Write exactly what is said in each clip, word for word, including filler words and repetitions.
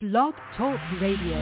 Blog Talk Radio.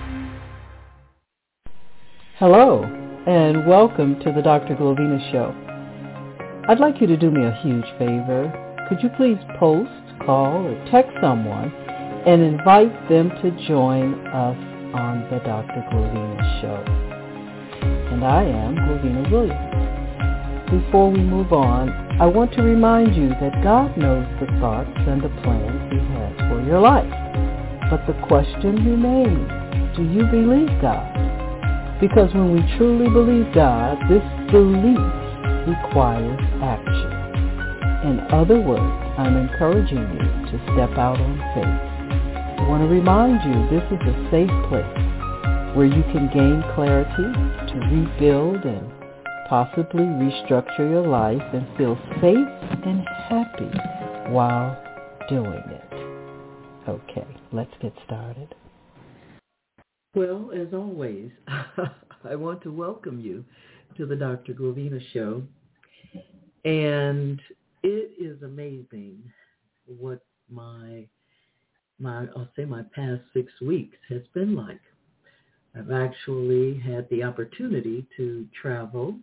Hello, and welcome to the Doctor Glovina Show. I'd like you to do me a huge favor. Could you please post, call, or text someone and invite them to join us on the Doctor Glovina Show? And I am Glovina Williams. Before we move on, I want to remind you that God knows the thoughts and the plans He has for your life. But the question remains, do you believe God? Because when we truly believe God, this belief requires action. In other words, I'm encouraging you to step out on faith. I want to remind you this is a safe place where you can gain clarity to rebuild and possibly restructure your life and feel safe and happy while doing it. Okay, let's get started. Well, as always, I want to welcome you to the Doctor Glovina Show. And it is amazing what my, my, I'll say my past six weeks has been like. I've actually had the opportunity to travel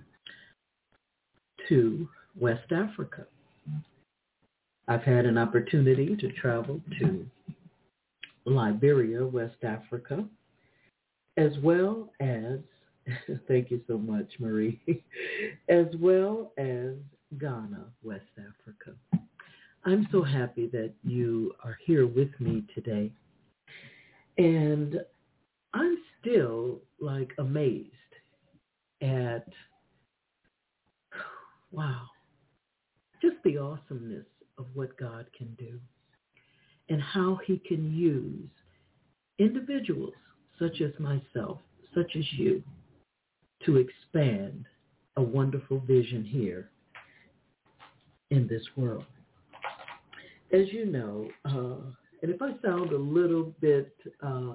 to West Africa. I've had an opportunity to travel to Liberia, West Africa, as well as, thank you so much, Marie, as well as Ghana, West Africa. I'm so happy that you are here with me today. And I'm still, like, amazed at, wow, just the awesomeness of what God can do and how He can use individuals such as myself, such as you, to expand a wonderful vision here in this world. As you know, uh, and if I sound a little bit uh,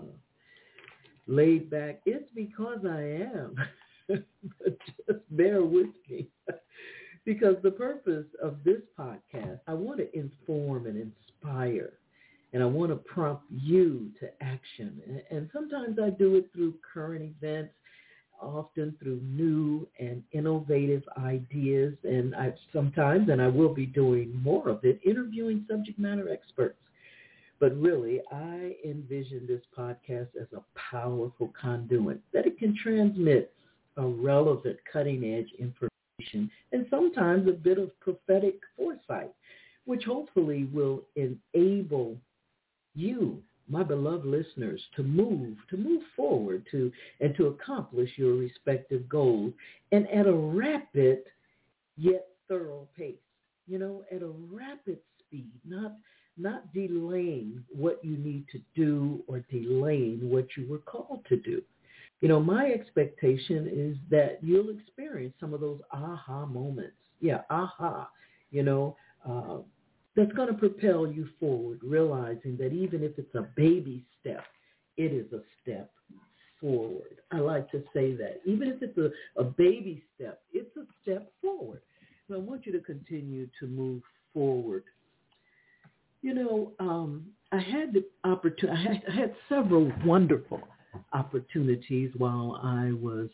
laid back, it's because I am. But just bear with me. Because the purpose of this podcast, I want to inform and inspire, and I want to prompt you to action. And sometimes I do it through current events, often through new and innovative ideas, and I sometimes, and I will be doing more of it, interviewing subject matter experts. But really, I envision this podcast as a powerful conduit that it can transmit a relevant, cutting-edge information and sometimes a bit of prophetic foresight, which hopefully will enable you, my beloved listeners, to move, to move forward to and to accomplish your respective goals, and at a rapid yet thorough pace. You know, at a rapid speed, not not delaying what you need to do or delaying what you were called to do. You know, my expectation is that you'll experience some of those aha moments. Yeah, aha, you know, uh, that's going to propel you forward, realizing that even if it's a baby step, it is a step forward. I like to say that. Even if it's a, a baby step, it's a step forward. So I want you to continue to move forward. You know, um, I had the opportunity, I had, I had several wonderful opportunities while I was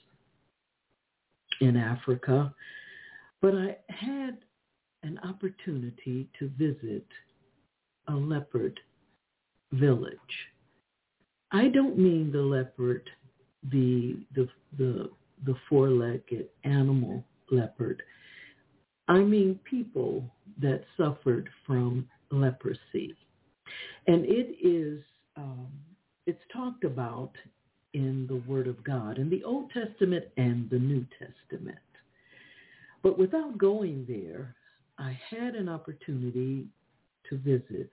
in Africa, but I had an opportunity to visit a leopard village. I don't mean the leopard, the the the, the four-legged animal leopard. I mean people that suffered from leprosy, and it is um, it's talked about in the Word of God, in the Old Testament and the New Testament. But without going there, I had an opportunity to visit,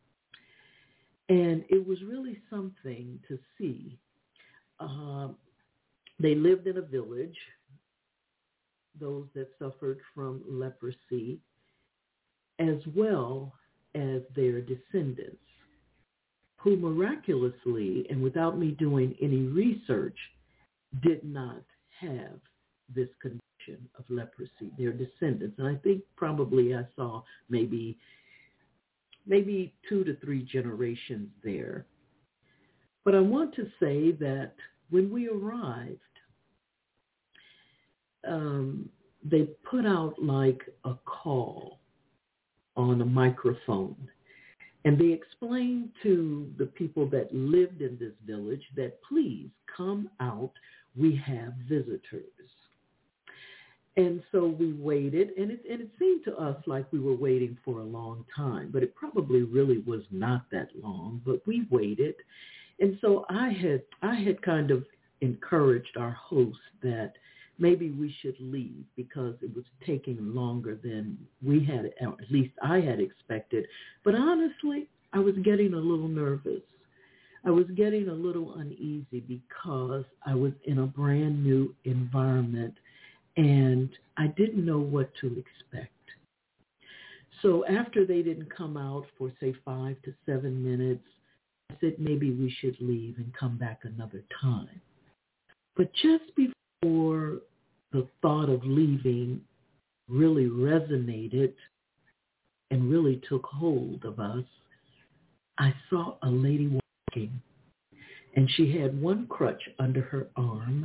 and it was really something to see. Uh, they lived in a village, those that suffered from leprosy, as well as their descendants, who miraculously, and without me doing any research, did not have this condition of leprosy, their descendants. And I think probably I saw maybe maybe two to three generations there But I want to say that when we arrived, um, they put out like a call on a microphone. And they explained to the people that lived in this village that please come out, we have visitors. And so we waited, and it, and it seemed to us like we were waiting for a long time, but it probably really was not that long, but we waited. And so I had I had kind of encouraged our host that maybe we should leave because it was taking longer than we had, at least I had expected. But honestly, I was getting a little nervous. I was getting a little uneasy because I was in a brand new environment and I didn't know what to expect. So after they didn't come out for, say, five to seven minutes, I said maybe we should leave and come back another time. But just before the thought of leaving really resonated and really took hold of us, I saw a lady walking, and she had one crutch under her arm.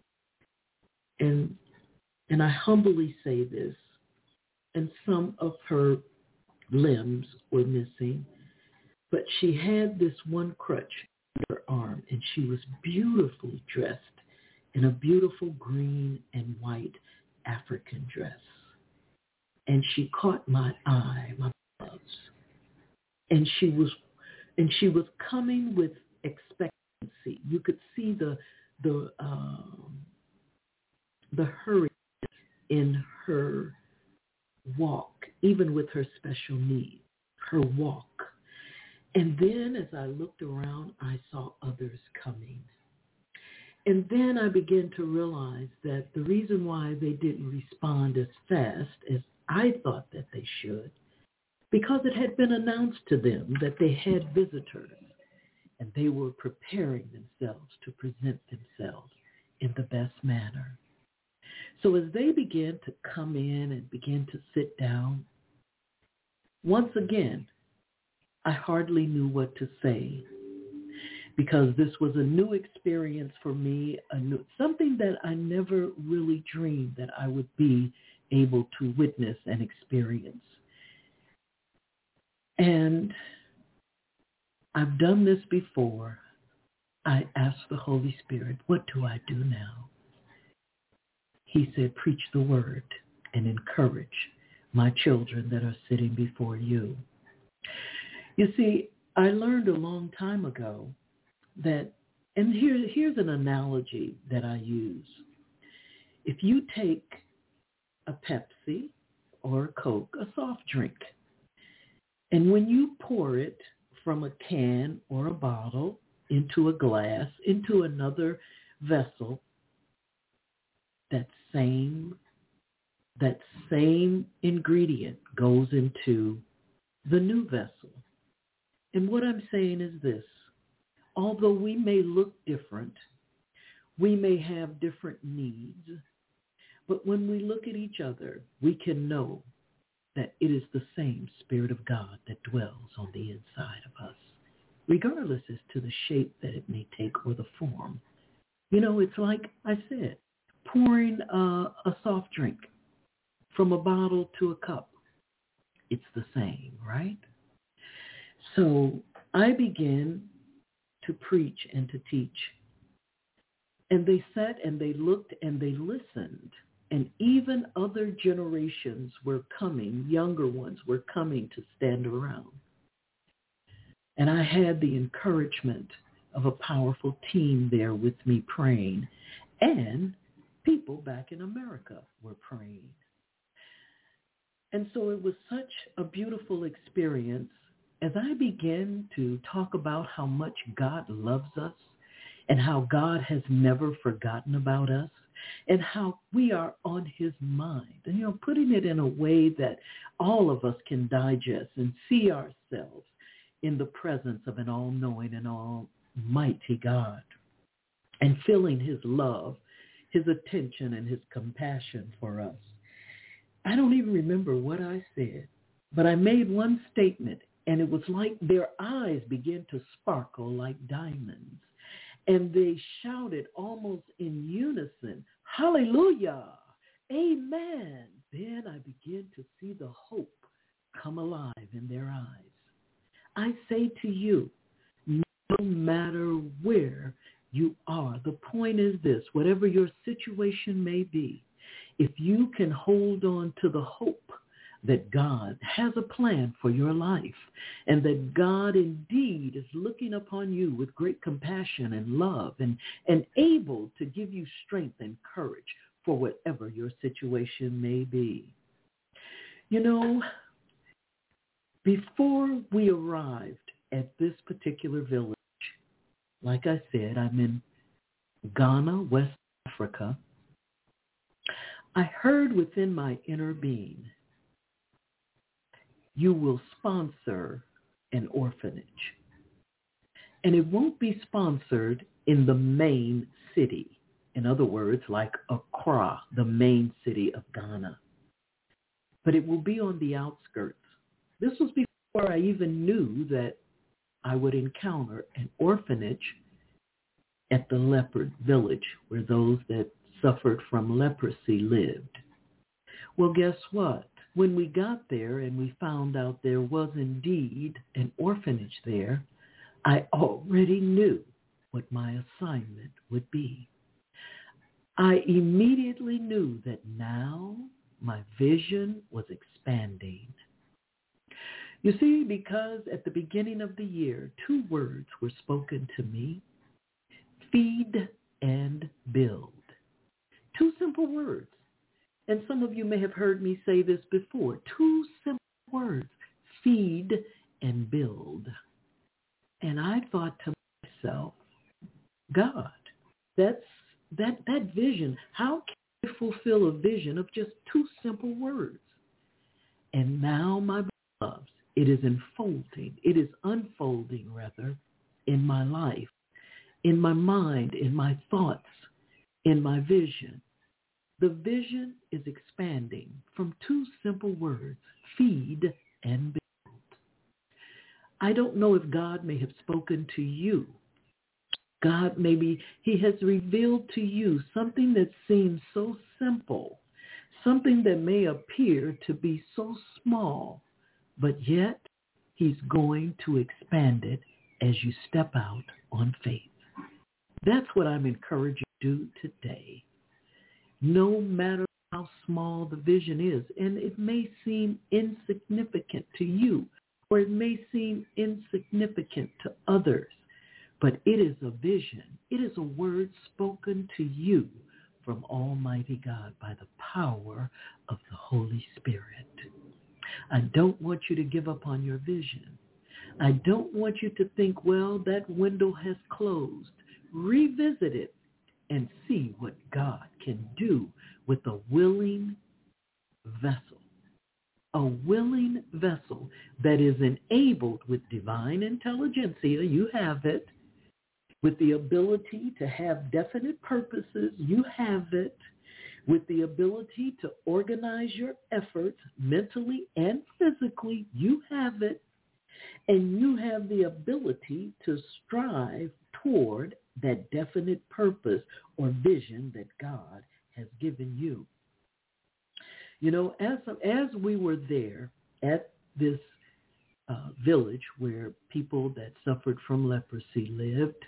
And and I humbly say this, and some of her limbs were missing, but she had this one crutch under her arm, and she was beautifully dressed in a beautiful green and white African dress. And she caught my eye, my loves. And she was and she was coming with expectancy. You could see the the um, the hurry in her walk, even with her special needs, her walk. And then as I looked around, I saw others coming. And then I began to realize that the reason why they didn't respond as fast as I thought that they should, because it had been announced to them that they had visitors and they were preparing themselves to present themselves in the best manner. So as they began to come in and begin to sit down, once again, I hardly knew what to say, because this was a new experience for me, a new, something that I never really dreamed that I would be able to witness and experience. And I've done this before. I asked the Holy Spirit, what do I do now? He said, preach the word and encourage my children that are sitting before you. You see, I learned a long time ago that, and here, here's an analogy that I use. If you take a Pepsi or a Coke, a soft drink, and when you pour it from a can or a bottle into a glass, into another vessel, that same, that same ingredient goes into the new vessel. And what I'm saying is this. Although we may look different, we may have different needs, but when we look at each other, we can know that it is the same Spirit of God that dwells on the inside of us, regardless as to the shape that it may take or the form. You know, it's like I said, pouring a, a soft drink from a bottle to a cup. It's the same, right? So I began to preach and to teach. And they sat and they looked and they listened. And even other generations were coming, younger ones were coming to stand around. And I had the encouragement of a powerful team there with me praying. And people back in America were praying. And so it was such a beautiful experience as I began to talk about how much God loves us and how God has never forgotten about us and how we are on his mind. And, you know, putting it in a way that all of us can digest and see ourselves in the presence of an all-knowing and almighty God and feeling his love, his attention, and his compassion for us. I don't even remember what I said, but I made one statement And it was like their eyes began to sparkle like diamonds. And they shouted almost in unison, hallelujah, amen. Then I began to see the hope come alive in their eyes. I say to you, no matter where you are, the point is this, whatever your situation may be, if you can hold on to the hope that God has a plan for your life and that God indeed is looking upon you with great compassion and love and, and able to give you strength and courage for whatever your situation may be. You know, before we arrived at this particular village, like I said, I'm in Ghana, West Africa. I heard within my inner being, you will sponsor an orphanage. And it won't be sponsored in the main city. In other words, like Accra, the main city of Ghana. But it will be on the outskirts. This was before I even knew that I would encounter an orphanage at the leopard village where those that suffered from leprosy lived. Well, guess what? When we got there and we found out there was indeed an orphanage there, I already knew what my assignment would be. I immediately knew that now my vision was expanding. You see, because at the beginning of the year, two words were spoken to me, feed and build. Two simple words. And some of you may have heard me say this before. Two simple words, feed and build. And I thought to myself, God, that's that that vision. How can I fulfill a vision of just two simple words? And now, my beloveds, it is unfolding. It is unfolding, rather, in my life, in my mind, in my thoughts, in my vision. The vision is expanding from two simple words, feed and build. I don't know if God may have spoken to you. God, maybe he has revealed to you something that seems so simple, something that may appear to be so small, but yet he's going to expand it as you step out on faith. That's what I'm encouraging you to do today. No matter how small the vision is, and it may seem insignificant to you, or it may seem insignificant to others, but it is a vision. It is a word spoken to you from Almighty God by the power of the Holy Spirit. I don't want you to give up on your vision. I don't want you to think, well, that window has closed. Revisit it and see what God can do with a willing vessel. A willing vessel that is enabled with divine intelligentsia, you have it, with the ability to have definite purposes, you have it, with the ability to organize your efforts mentally and physically, you have it, and you have the ability to strive toward that definite purpose or vision that God has given you. You know, as, as we were there at this uh, village where people that suffered from leprosy lived,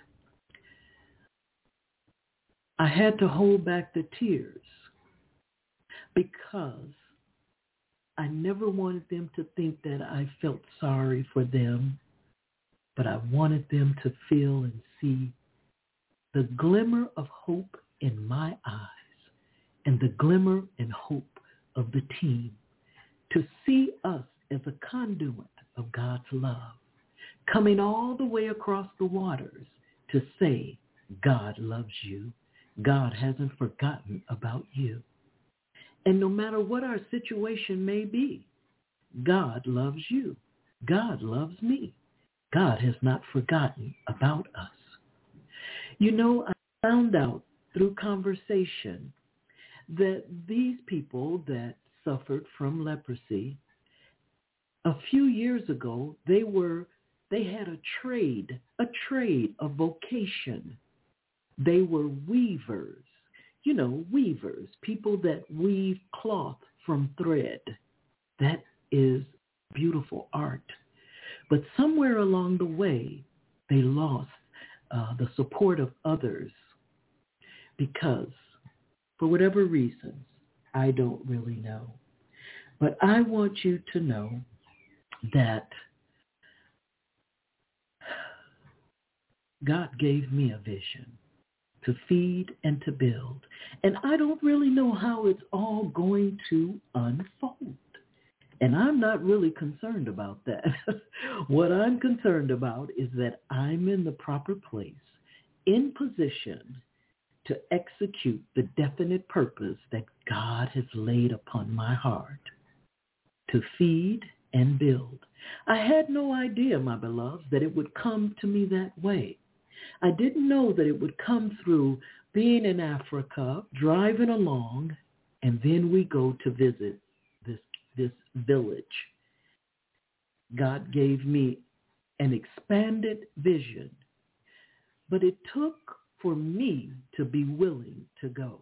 I had to hold back the tears because I never wanted them to think that I felt sorry for them, but I wanted them to feel and see the glimmer of hope in my eyes and the glimmer and hope of the team, to see us as a conduit of God's love, coming all the way across the waters to say, God loves you. God hasn't forgotten about you. And no matter what our situation may be, God loves you. God loves me. God has not forgotten about us. You know, I found out through conversation that these people that suffered from leprosy a few years ago, they were they had a trade, a trade, a vocation. They were weavers. You know, weavers, people that weave cloth from thread. That is beautiful art. But somewhere along the way, they lost uh, the support of others because, for whatever reasons, I don't really know. But I want you to know that God gave me a vision to feed and to build. And I don't really know how it's all going to unfold. And I'm not really concerned about that. What I'm concerned about is that I'm in the proper place, in position to execute the definite purpose that God has laid upon my heart, to feed and build. I had no idea, my beloveds, that it would come to me that way. I didn't know that it would come through being in Africa, driving along, and then we go to visit this, this village. God gave me an expanded vision, but it took for me to be willing to go.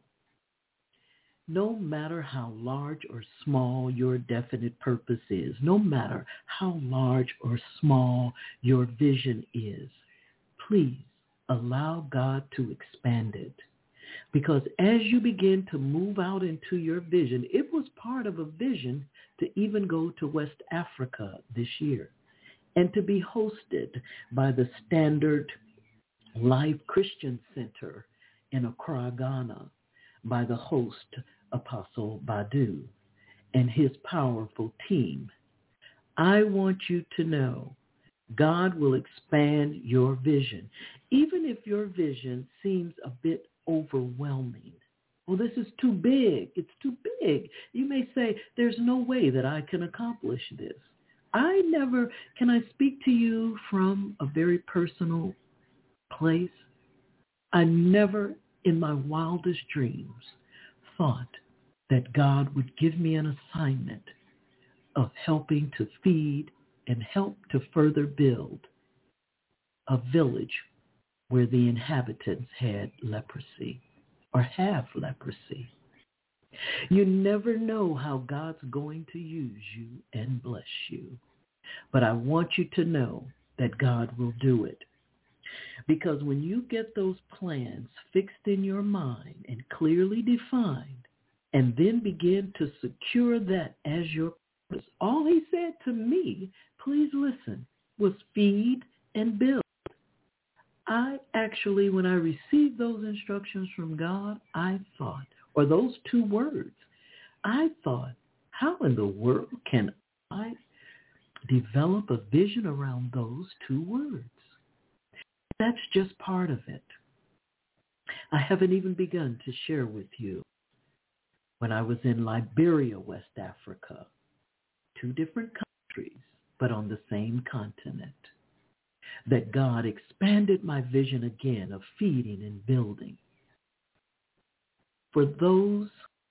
No matter how large or small your definite purpose is, no matter how large or small your vision is, please allow God to expand it. Because as you begin to move out into your vision, it was part of a vision to even go to West Africa this year and to be hosted by the Standard Life Christian Center in Accra, Ghana, by the host, Apostle Badu, and his powerful team. I want you to know God will expand your vision, even if your vision seems a bit overwhelming. Well, this is too big. It's too big. You may say, there's no way that I can accomplish this. I never, can I speak to you from a very personal place? I never in my wildest dreams thought that God would give me an assignment of helping to feed and help to further build a village where the inhabitants had leprosy or have leprosy. You never know how God's going to use you and bless you. But I want you to know that God will do it. Because when you get those plans fixed in your mind and clearly defined, and then begin to secure that as your purpose, all he said to me, please listen, was feed and build. I actually, when I received those instructions from God, I thought, or those two words, I thought, how in the world can I develop a vision around those two words? That's just part of it. I haven't even begun to share with you when I was in Liberia, West Africa, two different countries, but on the same continent, that God expanded my vision again of feeding and building. For those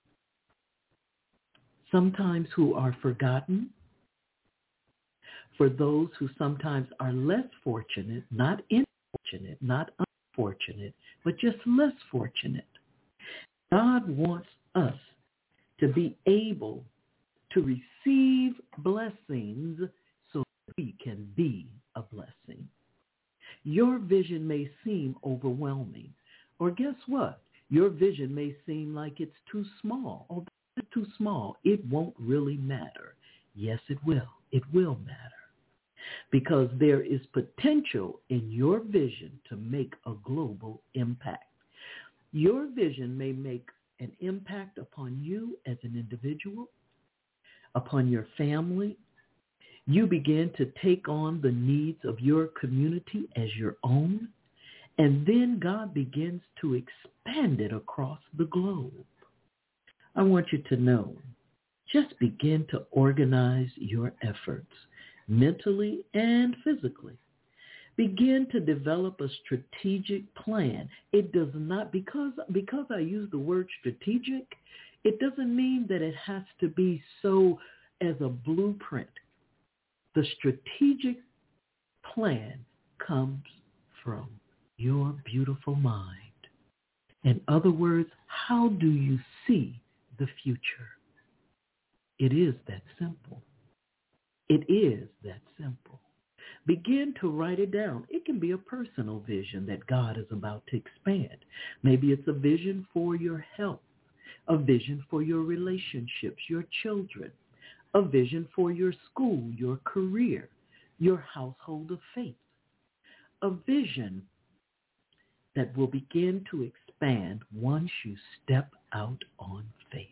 sometimes who are forgotten, for those who sometimes are less fortunate, not unfortunate, not unfortunate, but just less fortunate, God wants us to be able to receive blessings so that we can be a blessing. Your vision may seem overwhelming, or guess what? Your vision may seem like it's too small. Oh, it's too small. It won't really matter. Yes, it will. It will matter. Because there is potential in your vision to make a global impact. Your vision may make an impact upon you as an individual, upon your family. You begin to take on the needs of your community as your own, and then God begins to expand it across the globe. I want you to know, just begin to organize your efforts mentally and physically. Begin to develop a strategic plan. It does not, because, because I use the word strategic, it doesn't mean that it has to be so as a blueprint. The strategic plan comes from your beautiful mind. In other words, how do you see the future? It is that simple. It is that simple. Begin to write it down. It can be a personal vision that God is about to expand. Maybe it's a vision for your health, a vision for your relationships, your children, a vision for your school, your career, your household of faith, a vision that will begin to expand once you step out on faith.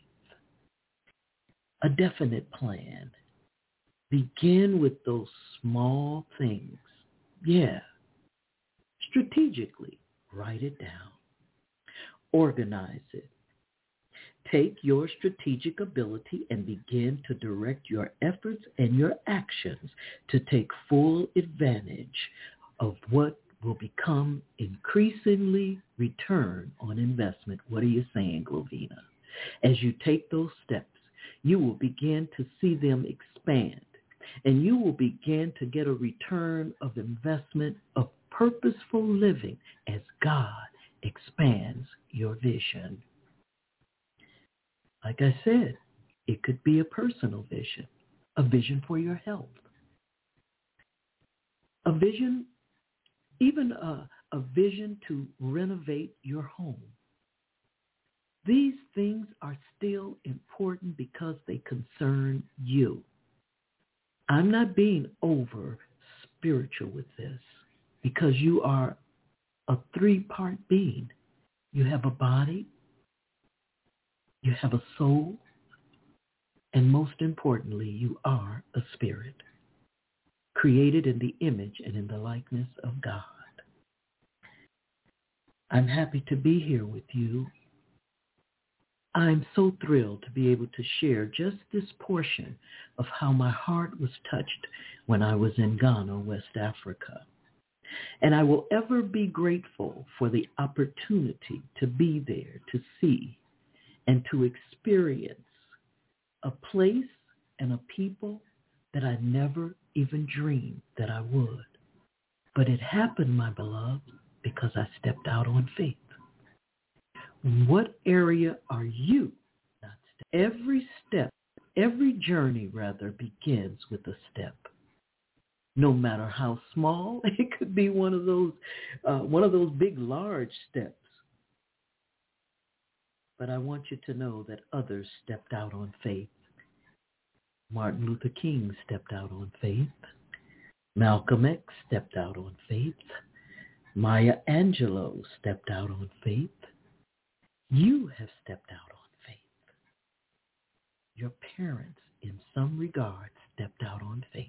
A definite plan. Begin with those small things. Yeah. Strategically, write it down. Organize it. Take your strategic ability and begin to direct your efforts and your actions to take full advantage of what will become increasingly return on investment. What are you saying, Glovina? As you take those steps, you will begin to see them expand, and you will begin to get a return of investment of purposeful living as God expands your vision. Like I said, it could be a personal vision, a vision for your health, a vision, even a, a vision to renovate your home. These things are still important because they concern you. I'm not being over spiritual with this because you are a three-part being. You have a body, you have a soul, and most importantly, you are a spirit, created in the image and in the likeness of God. I'm happy to be here with you. I'm so thrilled to be able to share just this portion of how my heart was touched when I was in Ghana, West Africa. And I will ever be grateful for the opportunity to be there, to see, and to experience a place and a people that I never even dreamed that I would. But it happened, my beloved, because I stepped out on faith. What area are you? Every step, every journey rather, begins with a step. No matter how small, it could be one of those, uh, one of those big, large steps. But I want you to know that others stepped out on faith. Martin Luther King stepped out on faith. Malcolm X stepped out on faith. Maya Angelou stepped out on faith. You have stepped out on faith. Your parents, in some regard, stepped out on faith.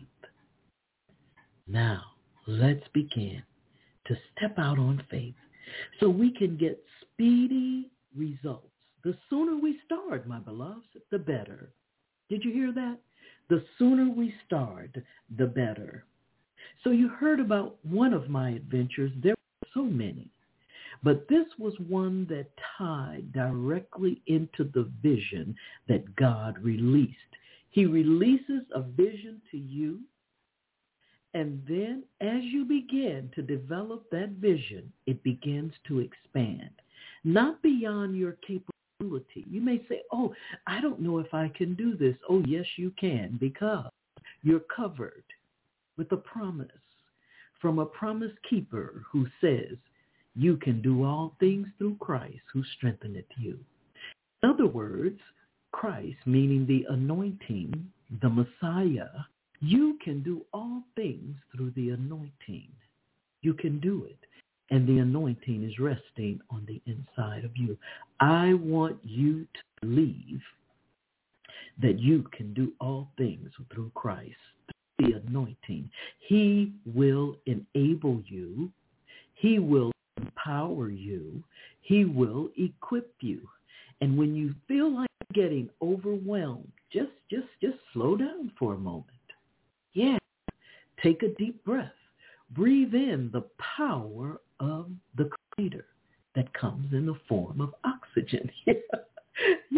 Now, let's begin to step out on faith so we can get speedy results. The sooner we start, my beloveds, the better. Did you hear that? The sooner we start, the better. So you heard about one of my adventures. There were so many. But this was one that tied directly into the vision that God released. He releases a vision to you, and then as you begin to develop that vision, it begins to expand, not beyond your capability. You may say, oh, I don't know if I can do this. Oh, yes, you can, because you're covered with a promise from a promise keeper who says, you can do all things through Christ who strengtheneth you. In other words, Christ, meaning the anointing, the Messiah, you can do all things through the anointing. You can do it. And the anointing is resting on the inside of you. I want you to believe that you can do all things through Christ, through the anointing. He will enable you. He will empower you. He will equip you. And when you feel like getting overwhelmed, just, just, just slow down for a moment. Yeah. Take a deep breath. Breathe in the power of the Creator that comes in the form of oxygen. Yeah.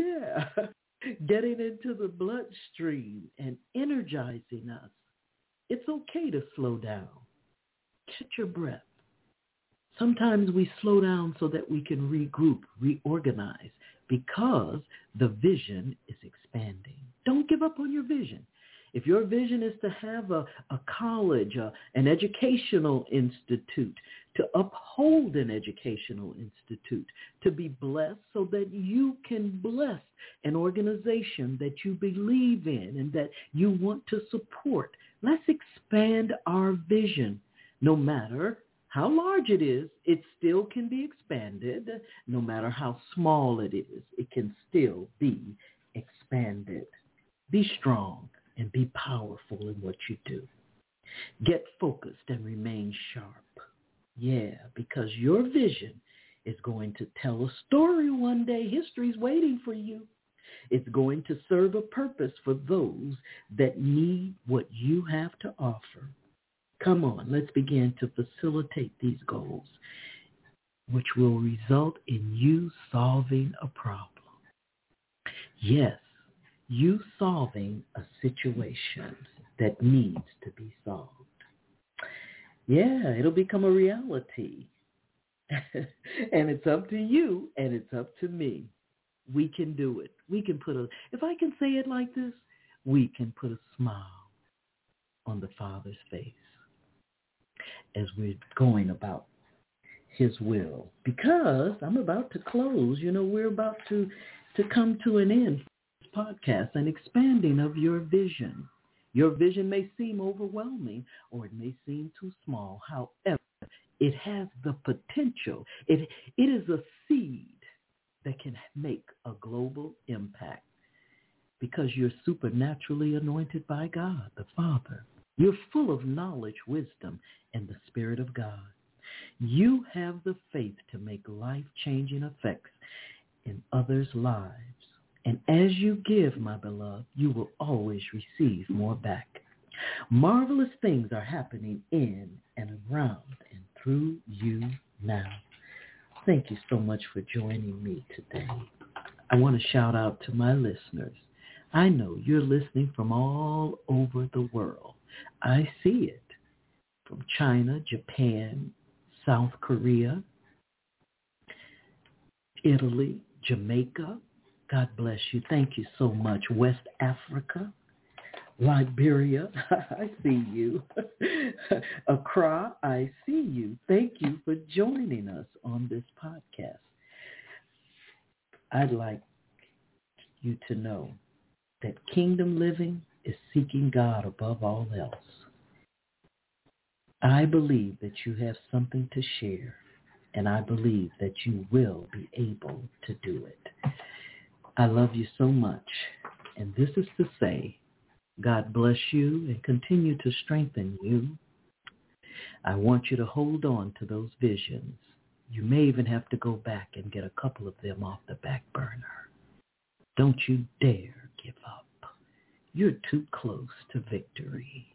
Yeah. Getting into the bloodstream and energizing us It's okay to slow down. Catch your breath. Sometimes we slow down so that we can regroup, reorganize, because the vision is expanding. Don't give up on your vision. If your vision is to have a, a college, a, an educational institute, to uphold an educational institute, to be blessed so that you can bless an organization that you believe in and that you want to support, let's expand our vision. No matter how large it is, it still can be expanded. No matter how small it is, it can still be expanded. Be strong and be powerful in what you do. Get focused and remain sharp. Yeah, because your vision is going to tell a story one day. History's waiting for you. It's going to serve a purpose for those that need what you have to offer. Come on, let's begin to facilitate these goals, which will result in you solving a problem. Yes, you solving a situation that needs to be solved. Yeah, it'll become a reality. And it's up to you and it's up to me. We can do it. We can put a, if I can say it like this, we can put a smile on the Father's face as we're going about his will. Because I'm about to close. You know, we're about to, to come to an end of this podcast, an expanding of your vision. Your vision may seem overwhelming or it may seem too small. However, it has the potential. It, it is a seed that can make a global impact because you're supernaturally anointed by God, the Father. You're full of knowledge, wisdom, and the Spirit of God. You have the faith to make life-changing effects in others' lives. And as you give, my beloved, you will always receive more back. Marvelous things are happening in and around and through you now. Thank you so much for joining me today. I want to shout out to my listeners. I know you're listening from all over the world. I see it from China, Japan, South Korea, Italy, Jamaica. God bless you. Thank you so much. West Africa, Liberia, I see you. Accra, I see you. Thank you for joining us on this podcast. I'd like you to know that kingdom living is seeking God above all else. I believe that you have something to share, and I believe that you will be able to do it. I love you so much, and this is to say, God bless you and continue to strengthen you. I want you to hold on to those visions. You may even have to go back and get a couple of them off the back burner. Don't you dare give up. You're too close to victory.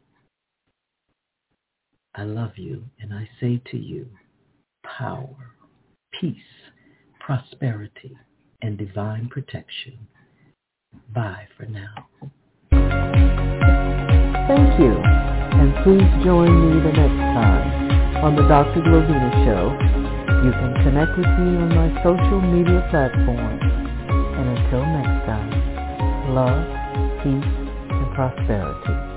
I love you, and I say to you, power, peace, prosperity, and divine protection. Bye for now. Thank you, and please join me the next time on the Doctor Glovina Show. You can connect with me on my social media platforms. And until next time, love, peace, and prosperity.